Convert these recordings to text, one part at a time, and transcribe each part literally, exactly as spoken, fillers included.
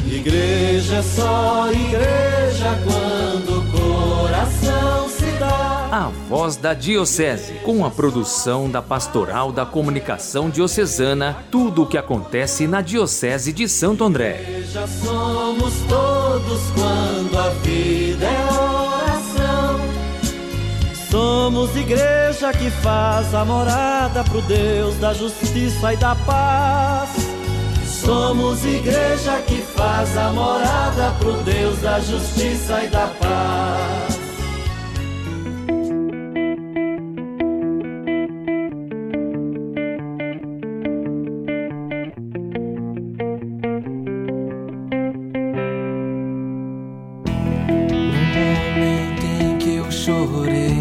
Igreja é só igreja quando o coração se dá. A Voz da Diocese, com a produção da Pastoral da Comunicação Diocesana, tudo o que acontece na Diocese de Santo André. Igreja somos todos quando a vida é oração. Somos igreja que faz a morada pro Deus da justiça e da paz. Somos igreja que faz a morada pro Deus da justiça e da paz. No momento em que eu chorei,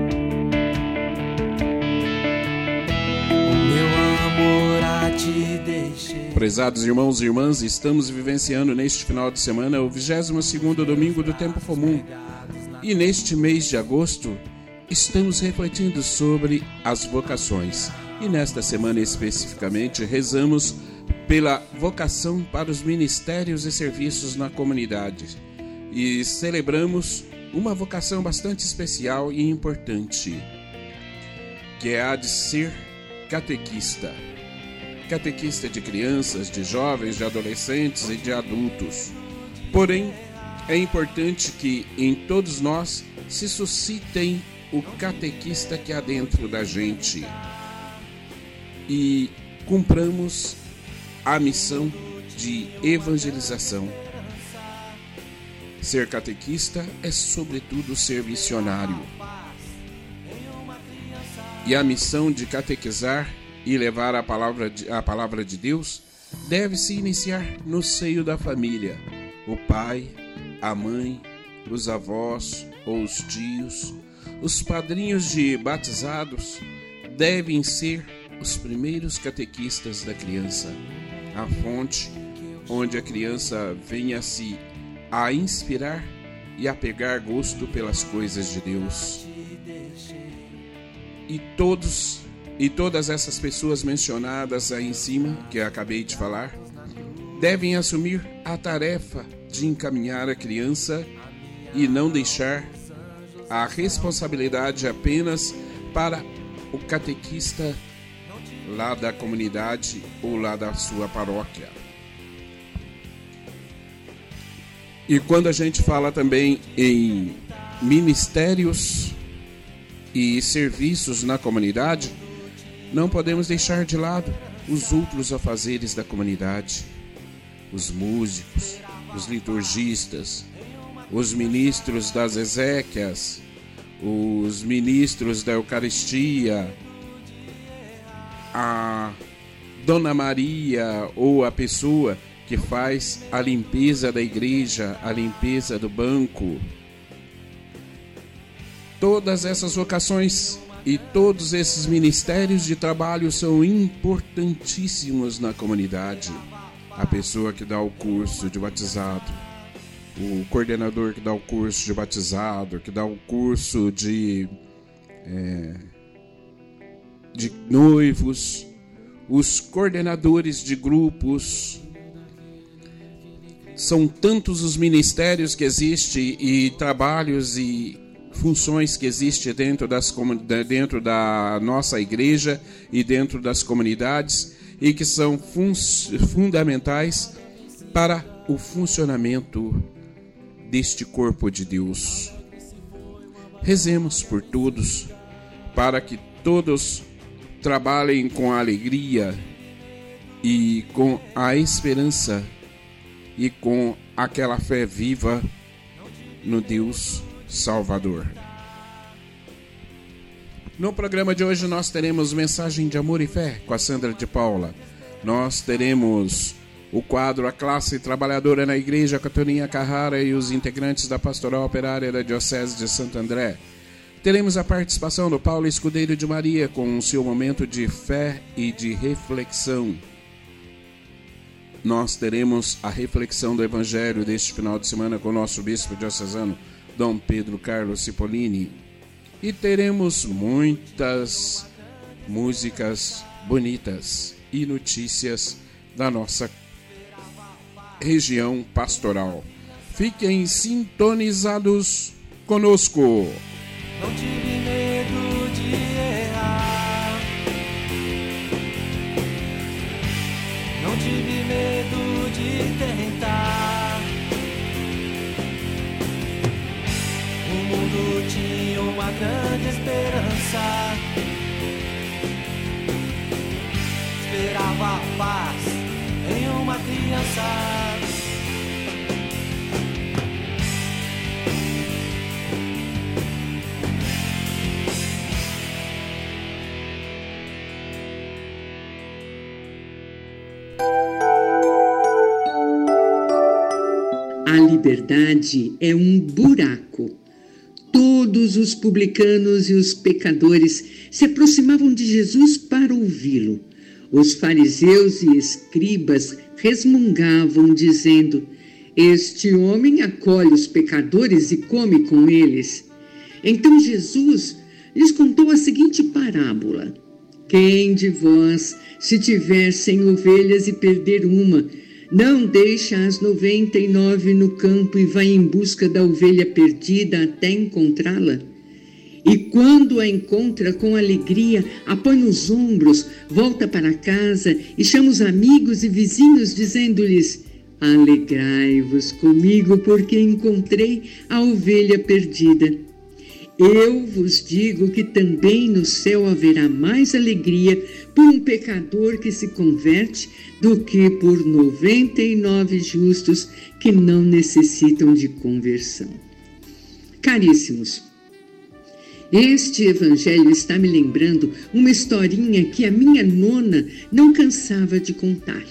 o meu amor a te deixei. Prezados irmãos e irmãs, estamos vivenciando neste final de semana o vigésimo segundo domingo do tempo comum. E neste mês de agosto, estamos refletindo sobre as vocações. E nesta semana especificamente, rezamos pela vocação para os ministérios e serviços na comunidade. E celebramos uma vocação bastante especial e importante, que é a de ser catequista. Catequista de crianças, de jovens, de adolescentes e de adultos. Porém, é importante que em todos nós se suscitem o catequista que há dentro da gente e cumpramos a missão de evangelização. Ser catequista é, sobretudo, ser missionário. E a missão de catequizar e levar a palavra de, a palavra de Deus deve se iniciar no seio da família. O pai, a mãe, os avós ou os tios, os padrinhos de batizados devem ser os primeiros catequistas da criança, a fonte onde a criança venha se a inspirar e a pegar gosto pelas coisas de Deus. E todos E todas essas pessoas mencionadas aí em cima, que eu acabei de falar, devem assumir a tarefa de encaminhar a criança e não deixar a responsabilidade apenas para o catequista lá da comunidade ou lá da sua paróquia. E quando a gente fala também em ministérios e serviços na comunidade, não podemos deixar de lado os outros afazeres da comunidade, os músicos, os liturgistas, os ministros das exéquias, os ministros da Eucaristia, a Dona Maria ou a pessoa que faz a limpeza da igreja, a limpeza do banco. Todas essas vocações e todos esses ministérios de trabalho são importantíssimos na comunidade. A pessoa que dá o curso de batizado, o coordenador que dá o curso de batizado, que dá o curso de, é, de noivos, os coordenadores de grupos. São tantos os ministérios que existem e trabalhos e funções que existem dentro, das, dentro da nossa igreja e dentro das comunidades e que são fun- fundamentais para o funcionamento deste corpo de Deus. Rezemos por todos, para que todos trabalhem com alegria e com a esperança e com aquela fé viva no Deus Salvador. No programa de hoje nós teremos Mensagem de Amor e Fé com a Sandra de Paula. Nós teremos o quadro A Classe Trabalhadora na Igreja com a Toninha Carrara e os integrantes da Pastoral Operária da Diocese de Santo André. Teremos a participação do Paulo Escudeiro de Maria com o seu momento de fé e de reflexão. Nós teremos a reflexão do Evangelho deste final de semana com o nosso bispo diocesano, Dom Pedro Carlos Cipollini. E teremos muitas músicas bonitas e notícias da nossa região pastoral. Fiquem sintonizados conosco. Não tive medo de errar, não tive medo de tentar. O mundo tinha uma grande esperança, esperava a paz em uma criança. A liberdade é um buraco. Todos os publicanos e os pecadores se aproximavam de Jesus para ouvi-lo. Os fariseus e escribas resmungavam, dizendo: "Este homem acolhe os pecadores e come com eles." Então Jesus lhes contou a seguinte parábola: "Quem de vós, se tiver cem ovelhas e perder uma, não deixa as noventa e nove no campo e vai em busca da ovelha perdida até encontrá-la? E quando a encontra com alegria, a põe nos ombros, volta para casa e chama os amigos e vizinhos, dizendo-lhes: alegrai-vos comigo, porque encontrei a ovelha perdida. Eu vos digo que também no céu haverá mais alegria por um pecador que se converte do que por noventa e nove justos que não necessitam de conversão." Caríssimos, este evangelho está me lembrando uma historinha que a minha nona não cansava de contar.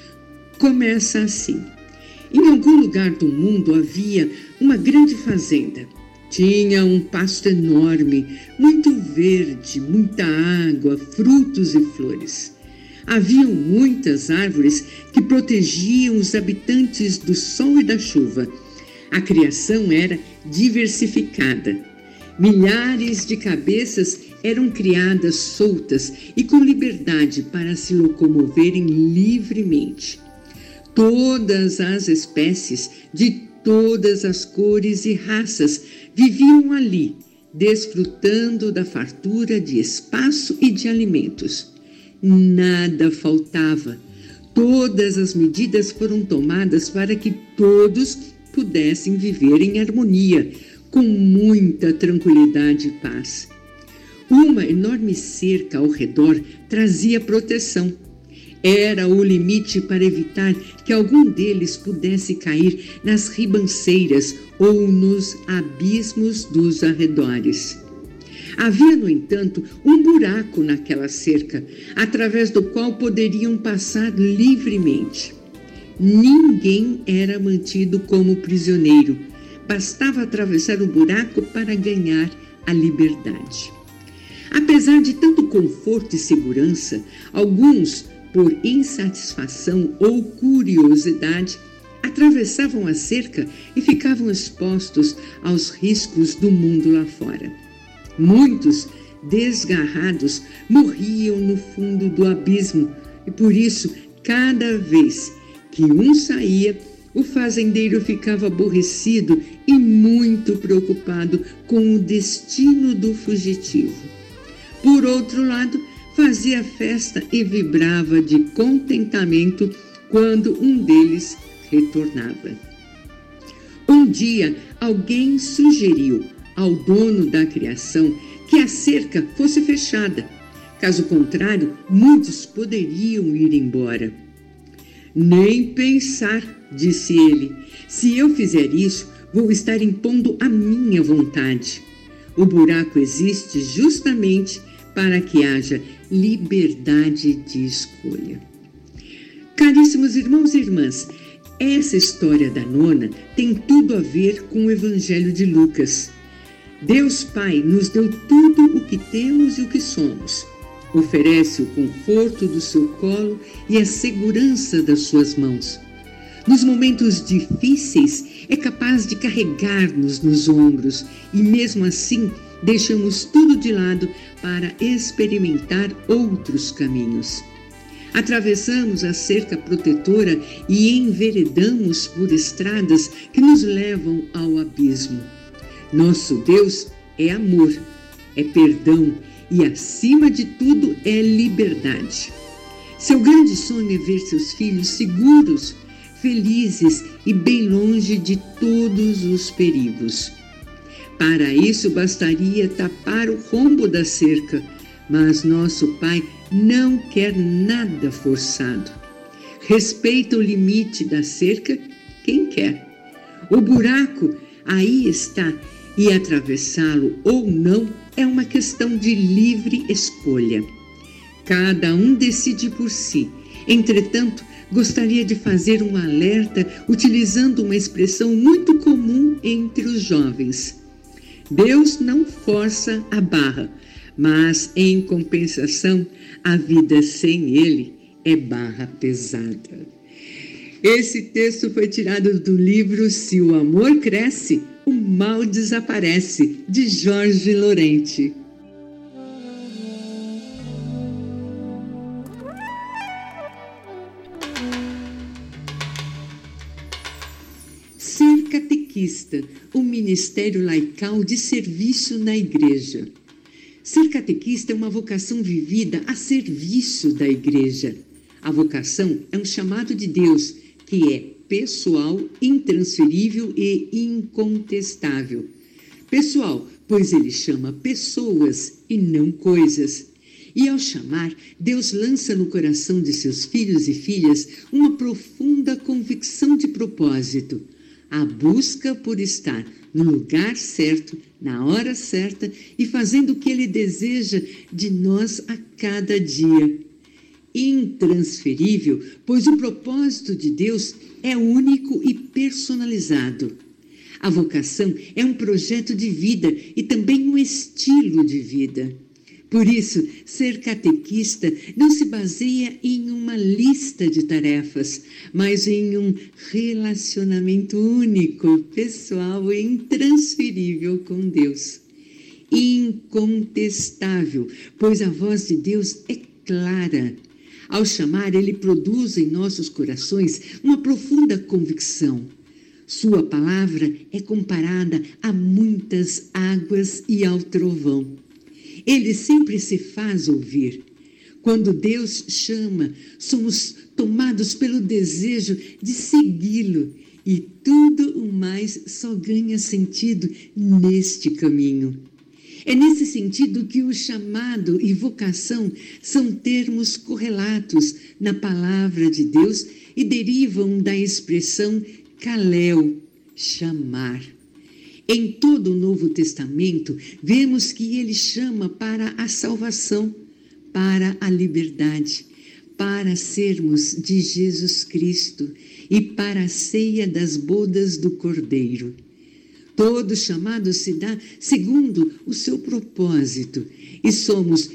Começa assim: em algum lugar do mundo havia uma grande fazenda. Tinha um pasto enorme, muito verde, muita água, frutos e flores. Haviam muitas árvores que protegiam os habitantes do sol e da chuva. A criação era diversificada. Milhares de cabeças eram criadas soltas e com liberdade para se locomoverem livremente. Todas as espécies, de todas as cores e raças, viviam ali, desfrutando da fartura de espaço e de alimentos. Nada faltava. Todas as medidas foram tomadas para que todos pudessem viver em harmonia, com muita tranquilidade e paz. Uma enorme cerca ao redor trazia proteção. Era o limite para evitar que algum deles pudesse cair nas ribanceiras ou nos abismos dos arredores. Havia, no entanto, um buraco naquela cerca, através do qual poderiam passar livremente. Ninguém era mantido como prisioneiro. Bastava atravessar o buraco para ganhar a liberdade. Apesar de tanto conforto e segurança, alguns, por insatisfação ou curiosidade, atravessavam a cerca e ficavam expostos aos riscos do mundo lá fora. Muitos, desgarrados, morriam no fundo do abismo e, por isso, cada vez que um saía, o fazendeiro ficava aborrecido e muito preocupado com o destino do fugitivo. Por outro lado, fazia festa e vibrava de contentamento quando um deles retornava. Um dia, alguém sugeriu ao dono da criação que a cerca fosse fechada. Caso contrário, muitos poderiam ir embora. "Nem pensar", disse ele. "Se eu fizer isso, vou estar impondo a minha vontade. O buraco existe justamente para que haja liberdade de escolha." Caríssimos irmãos e irmãs, essa história da nona tem tudo a ver com o Evangelho de Lucas. Deus Pai nos deu tudo o que temos e o que somos. Oferece o conforto do seu colo e a segurança das suas mãos. Nos momentos difíceis, é capaz de carregar-nos nos ombros e, mesmo assim, deixamos tudo de lado para experimentar outros caminhos. Atravessamos a cerca protetora e enveredamos por estradas que nos levam ao abismo. Nosso Deus é amor, é perdão e, acima de tudo, é liberdade. Seu grande sonho é ver seus filhos seguros, felizes e bem longe de todos os perigos. Para isso, bastaria tapar o rombo da cerca, mas nosso Pai não quer nada forçado. Respeita o limite da cerca quem quer. O buraco aí está, e atravessá-lo ou não é uma questão de livre escolha. Cada um decide por si. Entretanto, gostaria de fazer um alerta utilizando uma expressão muito comum entre os jovens. Deus não força a barra, mas, em compensação, a vida sem Ele é barra pesada. Esse texto foi tirado do livro Se o Amor Cresce, o Mal Desaparece, de Jorge Lorente. Ser catequista, um ministério laical de serviço na igreja. Ser catequista é uma vocação vivida a serviço da igreja. A vocação é um chamado de Deus, que é pessoal, intransferível e incontestável. Pessoal, pois ele chama pessoas e não coisas. E ao chamar, Deus lança no coração de seus filhos e filhas uma profunda convicção de propósito. A busca por estar no lugar certo, na hora certa e fazendo o que Ele deseja de nós a cada dia. Intransferível, pois o propósito de Deus é único e personalizado. A vocação é um projeto de vida e também um estilo de vida. Por isso, ser catequista não se baseia em uma lista de tarefas, mas em um relacionamento único, pessoal e intransferível com Deus. Incontestável, pois a voz de Deus é clara. Ao chamar, Ele produz em nossos corações uma profunda convicção. Sua palavra é comparada a muitas águas e ao trovão. Ele sempre se faz ouvir. Quando Deus chama, somos tomados pelo desejo de segui-lo e tudo o mais só ganha sentido neste caminho. É nesse sentido que o chamado e vocação são termos correlatos na palavra de Deus e derivam da expressão kaleo, chamar. Em todo o Novo Testamento, vemos que ele chama para a salvação, para a liberdade, para sermos de Jesus Cristo e para a ceia das bodas do Cordeiro. Todo chamado se dá segundo o seu propósito e somos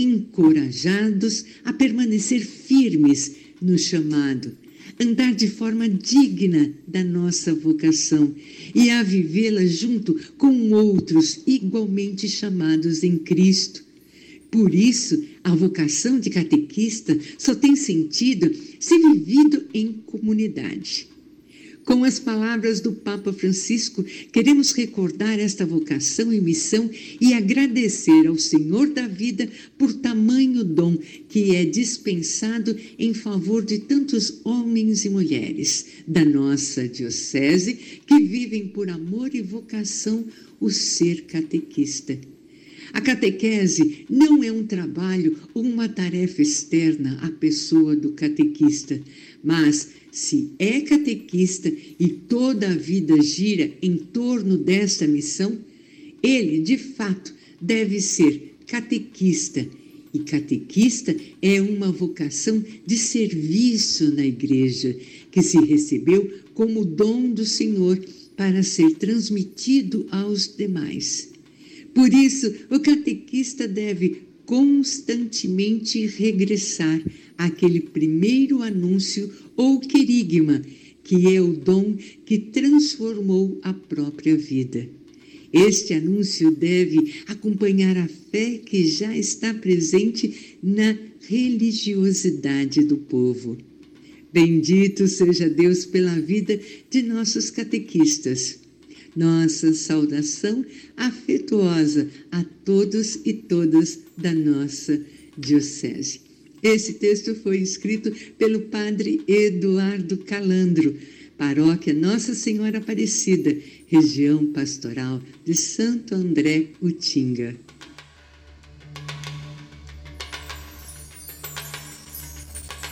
encorajados a permanecer firmes no chamado, andar de forma digna da nossa vocação e a vivê-la junto com outros igualmente chamados em Cristo. Por isso, a vocação de catequista só tem sentido se vivido em comunidade. Com as palavras do Papa Francisco, queremos recordar esta vocação e missão e agradecer ao Senhor da vida por tamanho dom que é dispensado em favor de tantos homens e mulheres da nossa diocese que vivem por amor e vocação o ser catequista. A catequese não é um trabalho ou uma tarefa externa à pessoa do catequista, mas se é catequista e toda a vida gira em torno desta missão, ele, de fato, deve ser catequista. E catequista é uma vocação de serviço na igreja, que se recebeu como dom do Senhor para ser transmitido aos demais. Por isso, o catequista deve constantemente regressar àquele primeiro anúncio ou querigma, que é o dom que transformou a própria vida. Este anúncio deve acompanhar a fé que já está presente na religiosidade do povo. Bendito seja Deus pela vida de nossos catequistas. Nossa saudação afetuosa a todos e todas da nossa diocese. Esse texto foi escrito pelo padre Eduardo Calandro, paróquia Nossa Senhora Aparecida, região pastoral de Santo André, Utinga.